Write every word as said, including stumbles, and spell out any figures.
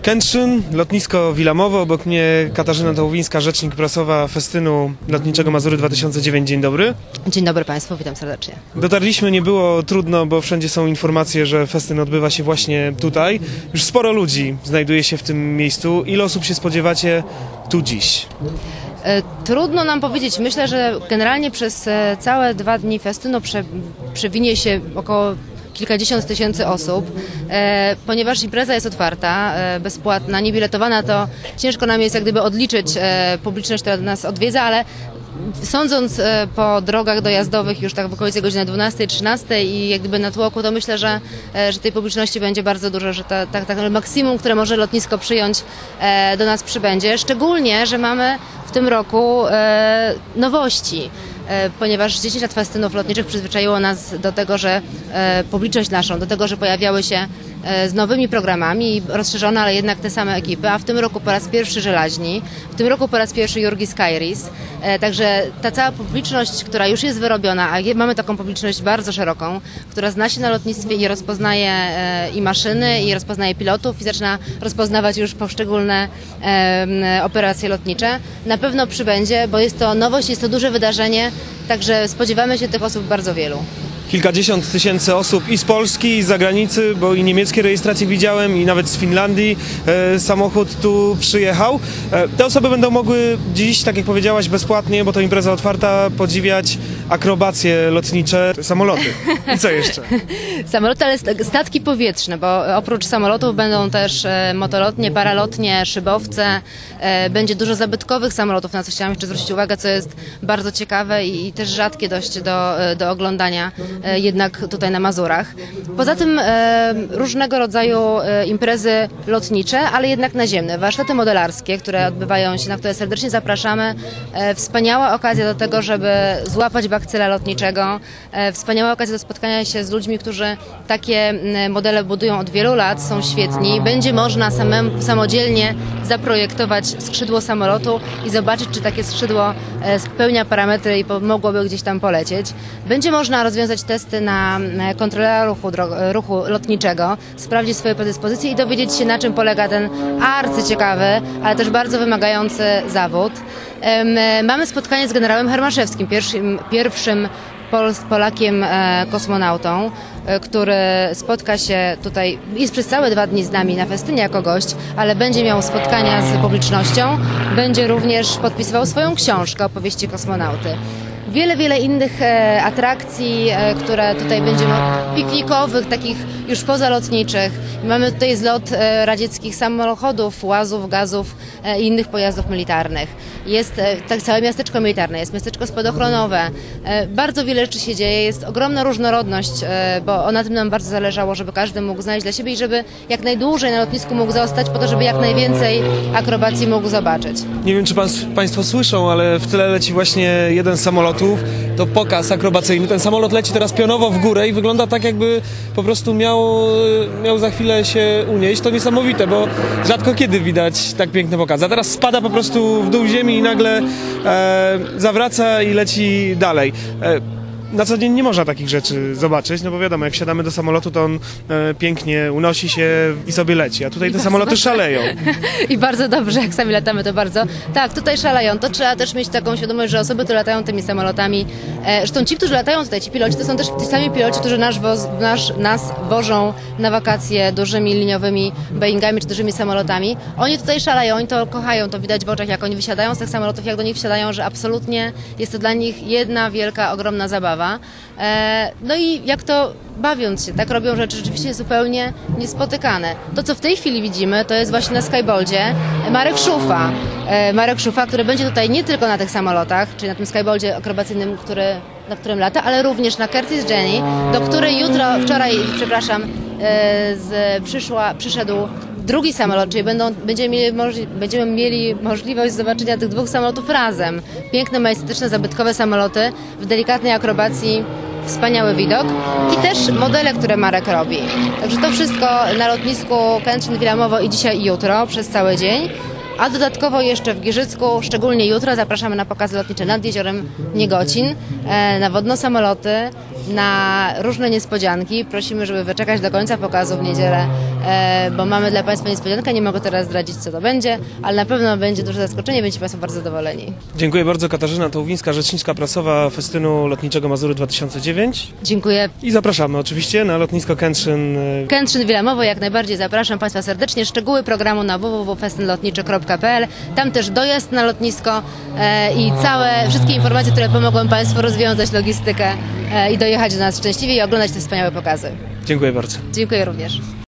Kętrzyn, lotnisko Wilamowo, obok mnie Katarzyna Tołowińska, rzecznik prasowa festynu lotniczego Mazury dwa tysiące dziewięć. Dzień dobry. Dzień dobry Państwu, witam serdecznie. Dotarliśmy, nie było trudno, bo wszędzie są informacje, że festyn odbywa się właśnie tutaj. Już sporo ludzi znajduje się w tym miejscu. Ile osób się spodziewacie tu dziś? Trudno nam powiedzieć. Myślę, że generalnie przez całe dwa dni festynu prze, przewinie się około kilkadziesiąt tysięcy osób, e, ponieważ impreza jest otwarta, e, bezpłatna, niebiletowana, to ciężko nam jest jak gdyby odliczyć e, publiczność, która nas odwiedza, ale sądząc e, po drogach dojazdowych już tak w okolicy godziny dwunastej, trzynastej i jak gdyby na tłoku, to myślę, że, e, że tej publiczności będzie bardzo dużo, że ta, ta, ta maksimum, które może lotnisko przyjąć, e, do nas przybędzie. Szczególnie, że mamy w tym roku e, nowości, e, ponieważ dziesięć lat festynów lotniczych przyzwyczaiło nas do tego, że e, publiczność naszą, do tego, że pojawiały się e, z nowymi programami, rozszerzone, ale jednak te same ekipy, a w tym roku po raz pierwszy Żelaźni, w tym roku po raz pierwszy Jurgi Skyris, e, także ta cała publiczność, która już jest wyrobiona, a je, mamy taką publiczność bardzo szeroką, która zna się na lotnictwie i rozpoznaje e, i maszyny, i rozpoznaje pilotów i zaczyna rozpoznawać już poszczególne e, operacje lotnicze. Na pewno przybędzie, bo jest to nowość, jest to duże wydarzenie, także spodziewamy się tych osób bardzo wielu. Kilkadziesiąt tysięcy osób i z Polski, i z zagranicy, bo i niemieckie rejestracje widziałem, i nawet z Finlandii e, samochód tu przyjechał. E, te osoby będą mogły dziś, tak jak powiedziałaś, bezpłatnie, bo to impreza otwarta, podziwiać akrobacje lotnicze, samoloty. I co jeszcze? Samoloty, ale statki powietrzne, bo oprócz samolotów będą też e, motolotnie, paralotnie, szybowce. E, będzie dużo zabytkowych samolotów, na co chciałam jeszcze zwrócić uwagę, co jest bardzo ciekawe i, i też rzadkie dość do, do oglądania jednak tutaj na Mazurach. Poza tym e, różnego rodzaju e, imprezy lotnicze, ale jednak naziemne. Warsztaty modelarskie, które odbywają się, na które serdecznie zapraszamy. E, wspaniała okazja do tego, żeby złapać bakcyla lotniczego. E, wspaniała okazja do spotkania się z ludźmi, którzy takie modele budują od wielu lat, są świetni. Będzie można samemu, samodzielnie zaprojektować skrzydło samolotu i zobaczyć, czy takie skrzydło e, spełnia parametry i po, mogłoby gdzieś tam polecieć. Będzie można rozwiązać testy na kontrolera ruchu, ruchu lotniczego, sprawdzić swoje predyspozycje i dowiedzieć się, na czym polega ten arcyciekawy, ale też bardzo wymagający zawód. Mamy spotkanie z generałem Hermaszewskim, pierwszym, pierwszym Pol, Polakiem e, kosmonautą, e, który spotka się tutaj, jest przez całe dwa dni z nami na festynie jako gość, ale będzie miał spotkania z publicznością, będzie również podpisywał swoją książkę Opowieści kosmonauty. Wiele, wiele innych e, atrakcji, e, które tutaj będziemy, piknikowych, takich już pozalotniczych. Mamy tutaj zlot e, radzieckich samochodów, łazów, gazów e, i innych pojazdów militarnych. Jest e, tak całe miasteczko militarne, jest miasteczko spadochronowe. E, bardzo wiele rzeczy się dzieje, jest ogromna różnorodność, e, bo na tym nam bardzo zależało, żeby każdy mógł znaleźć dla siebie i żeby jak najdłużej na lotnisku mógł zostać po to, żeby jak najwięcej akrobacji mógł zobaczyć. Nie wiem, czy pan, Państwo słyszą, ale w tle leci właśnie jeden samolot. To pokaz akrobacyjny. Ten samolot leci teraz pionowo w górę i wygląda tak, jakby po prostu miał, miał za chwilę się unieść. To niesamowite, bo rzadko kiedy widać tak piękny pokaz. A teraz spada po prostu w dół ziemi i nagle e, zawraca i leci dalej. E, Na co dzień nie można takich rzeczy zobaczyć, no bo wiadomo, jak wsiadamy do samolotu, to on e, pięknie unosi się i sobie leci, a tutaj I te samoloty szaleją. I bardzo dobrze, jak sami latamy, to bardzo. Tak, tutaj szaleją. To trzeba też mieć taką świadomość, że osoby, które latają tymi samolotami, e, zresztą ci, którzy latają tutaj, ci piloci, to są też ci sami piloci, którzy nasz woz, nasz, nas wożą na wakacje dużymi liniowymi Boeingami czy dużymi samolotami. Oni tutaj szaleją, oni to kochają, to widać w oczach, jak oni wysiadają z tych samolotów, jak do nich wsiadają, że absolutnie jest to dla nich jedna wielka, ogromna zabawa. No i jak to bawiąc się, tak robią rzeczy rzeczywiście zupełnie niespotykane. To, co w tej chwili widzimy, to jest właśnie na Skyboldzie Marek Szufa. Marek Szufa, który będzie tutaj nie tylko na tych samolotach, czyli na tym Skyboldzie akrobacyjnym, który, na którym lata, ale również na Curtiss Jenny, do której jutro, wczoraj, przepraszam, z, przyszła, przyszedł drugi samolot, czyli będą, będziemy, mieli możli, będziemy mieli możliwość zobaczenia tych dwóch samolotów razem. Piękne, majestatyczne, zabytkowe samoloty w delikatnej akrobacji, wspaniały widok i też modele, które Marek robi. Także to wszystko na lotnisku Kętrzyn-Wilamowo i dzisiaj i jutro przez cały dzień. A dodatkowo jeszcze w Giżycku, szczególnie jutro, zapraszamy na pokazy lotnicze nad jeziorem Niegocin, na wodno-samoloty na różne niespodzianki. Prosimy, żeby wyczekać do końca pokazu w niedzielę, e, bo mamy dla Państwa niespodziankę. Nie mogę teraz zdradzić, co to będzie, ale na pewno będzie duże zaskoczenie, będziecie Państwo bardzo zadowoleni. Dziękuję bardzo. Katarzyna Tołwińska, rzeczniczka prasowa Festynu Lotniczego Mazury dwa tysiące dziewięć. Dziękuję. I zapraszamy oczywiście na lotnisko Kętrzyn. Kętrzyn Wilamowo, jak najbardziej zapraszam Państwa serdecznie. Szczegóły programu na w w w kropka festyn lotniczy kropka p l. Tam też dojazd na lotnisko e, i całe, wszystkie informacje, które pomogą Państwu rozwiązać logistykę e, i dojechać do nas szczęśliwie i oglądać te wspaniałe pokazy. Dziękuję bardzo. Dziękuję również.